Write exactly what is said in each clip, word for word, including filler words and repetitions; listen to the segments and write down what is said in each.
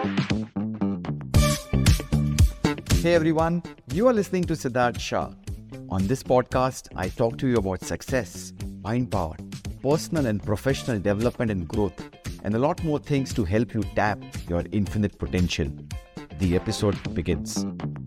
Hey everyone, you are listening to Siddharth Shah. On this podcast, I talk to you about success, mind power, personal and professional development and growth, and a lot more things to help you tap your infinite potential. The episode begins.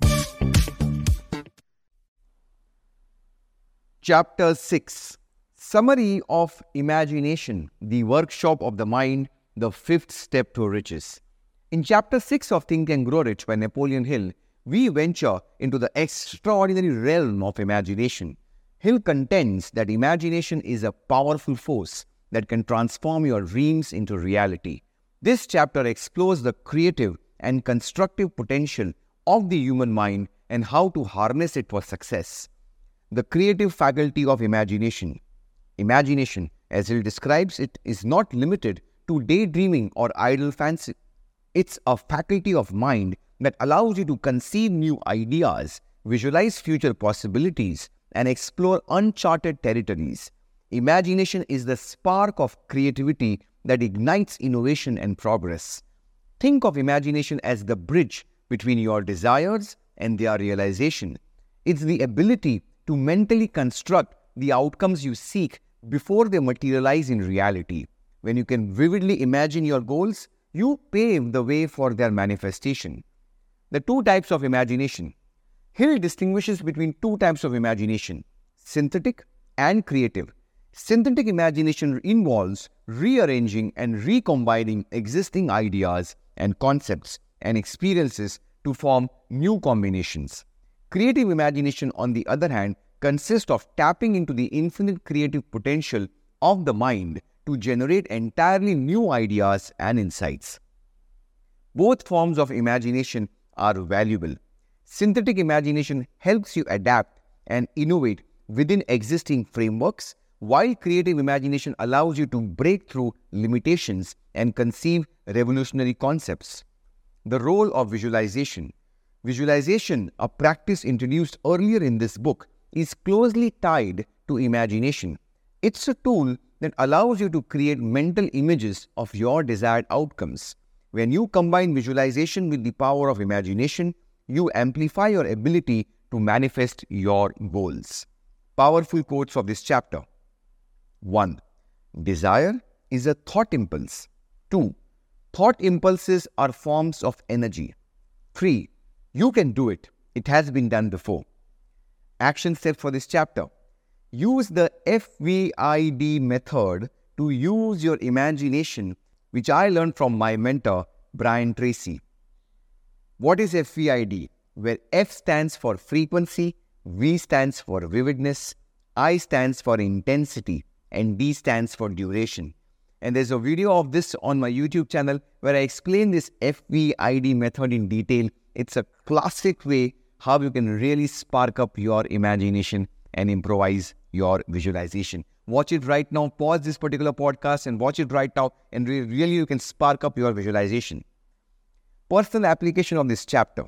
Chapter six. Summary of Imagination, the workshop of the mind, the fifth step to riches. In Chapter six of Think and Grow Rich by Napoleon Hill, we venture into the extraordinary realm of imagination. Hill contends that imagination is a powerful force that can transform your dreams into reality. This chapter explores the creative and constructive potential of the human mind and how to harness it for success. The creative faculty of imagination. Imagination, as Hill describes it, is not limited to daydreaming or idle fancy. It's a faculty of mind that allows you to conceive new ideas, visualize future possibilities, and explore uncharted territories. Imagination is the spark of creativity that ignites innovation and progress. Think of imagination as the bridge between your desires and their realization. It's the ability to mentally construct the outcomes you seek before they materialize in reality. When you can vividly imagine your goals, you pave the way for their manifestation. The two types of imagination. Hill distinguishes between two types of imagination, synthetic and creative. Synthetic imagination involves rearranging and recombining existing ideas and concepts and experiences to form new combinations. Creative imagination, on the other hand, consists of tapping into the infinite creative potential of the mind to generate entirely new ideas and insights. Both forms of imagination are valuable. Synthetic imagination helps you adapt and innovate within existing frameworks, while creative imagination allows you to break through limitations and conceive revolutionary concepts. The role of visualization. Visualization, a practice introduced earlier in this book, is closely tied to imagination. It's a tool that allows you to create mental images of your desired outcomes. When you combine visualization with the power of imagination, you amplify your ability to manifest your goals. Powerful quotes of this chapter. one. Desire is a thought impulse. two. Thought impulses are forms of energy. three. You can do it. It has been done before. Action steps for this chapter. Use the F V I D method to use your imagination, which I learned from my mentor, Brian Tracy. What is F V I D? Where F stands for frequency, V stands for vividness, I stands for intensity, and D stands for duration. And there's a video of this on my YouTube channel where I explain this F V I D method in detail. It's a classic way how you can really spark up your imagination and improvise your visualization. Watch it right now. Pause this particular podcast and watch it right now, and re- really you can spark up your visualization. Personal application of this chapter.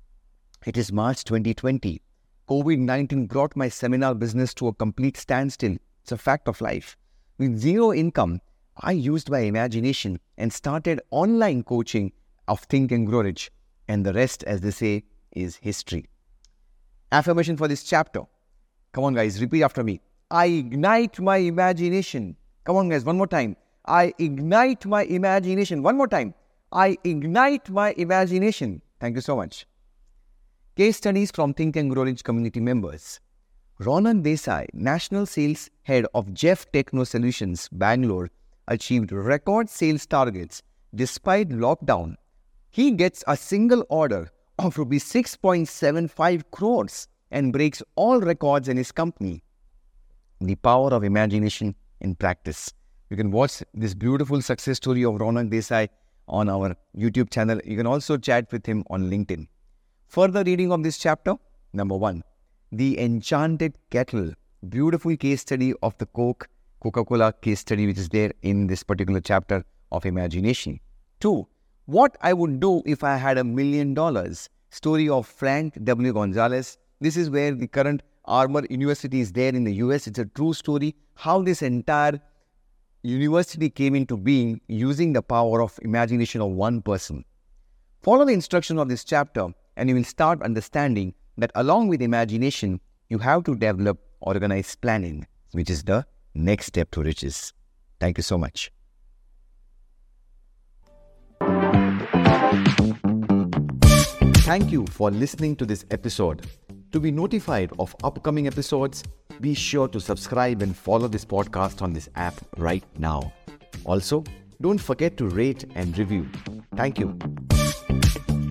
It is March twenty twenty. COVID nineteen brought my seminar business to a complete standstill. It's a fact of life. With zero income, I used my imagination and started online coaching of Think and Grow Rich. And the rest, as they say, is history. Affirmation for this chapter. Come on guys, repeat after me. I ignite my imagination. Come on guys, one more time. I ignite my imagination. One more time. I ignite my imagination. Thank you so much. Case studies from Think and Grow Rich community members. Ronan Desai, National Sales Head of Jeff Techno Solutions, Bangalore, achieved record sales targets despite lockdown. He gets a single order of rupees six point seven five crores and breaks all records in his company. The power of imagination in practice. You can watch this beautiful success story of Ronan Desai on our YouTube channel. You can also chat with him on LinkedIn. Further reading of this chapter. Number one, The Enchanted Kettle. Beautiful case study of the Coke, Coca-Cola case study which is there in this particular chapter of imagination. Two, What I Would Do If I Had a Million Dollars. Story of Frank W. Gonzalez. This is where the current Armour University is there in the U S. It's a true story how this entire university came into being using the power of imagination of one person. Follow the instructions of this chapter and you will start understanding that along with imagination, you have to develop organized planning, which is the next step to riches. Thank you so much. Thank you for listening to this episode. To be notified of upcoming episodes, be sure to subscribe and follow this podcast on this app right now. Also, don't forget to rate and review. Thank you.